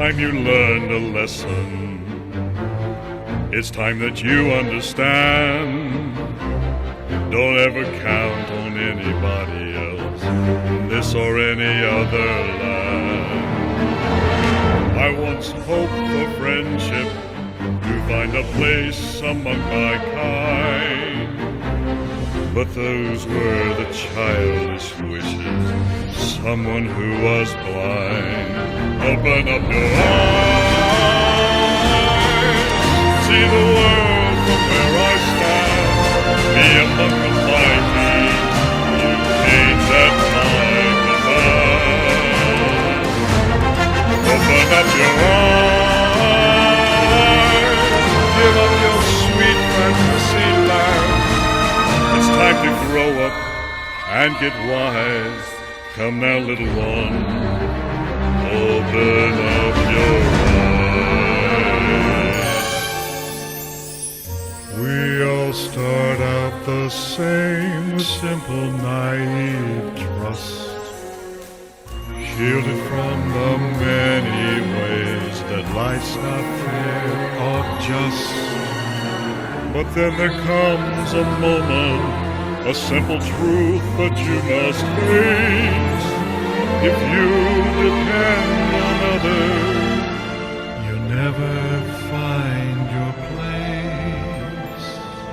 time you learned a lesson. It's time that you understand. Don't ever count on anybody else in this or any other land. I once hoped for friendship to find a place among my kind, but those were the childish wishes, someone who was blind. Open up your eyes, see the world from where I stand. Be among the mighty, you cage at my command. Open up your eyes, give up your sweet fantasy land. It's time to grow up and get wise. Come now, little one, open up your eyes. We all start out the same with simple, naive trust, shielded from the many ways that life's not fair or just. But then there comes a moment, a simple truth that you must face. If you depend on others, you never find your place.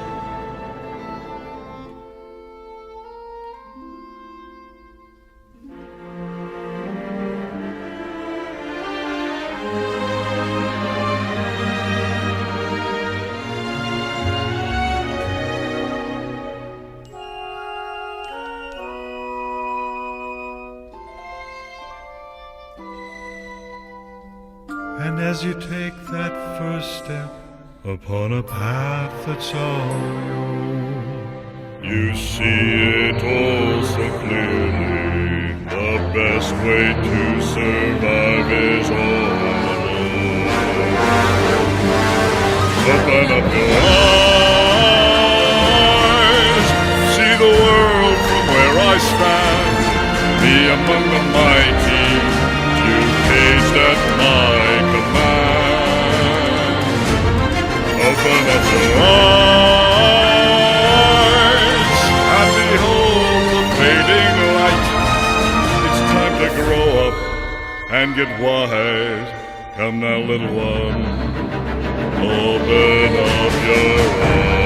And as you take that first step upon a path that's all your own, you see it all so clearly. The best way to survive is all alone. Open up your eyes, see the world from where I stand. Be among the mighty, you caged at my command. Open up your eyes and behold the fading light. It's time to grow up and get wise. Come now, little one, open up your eyes.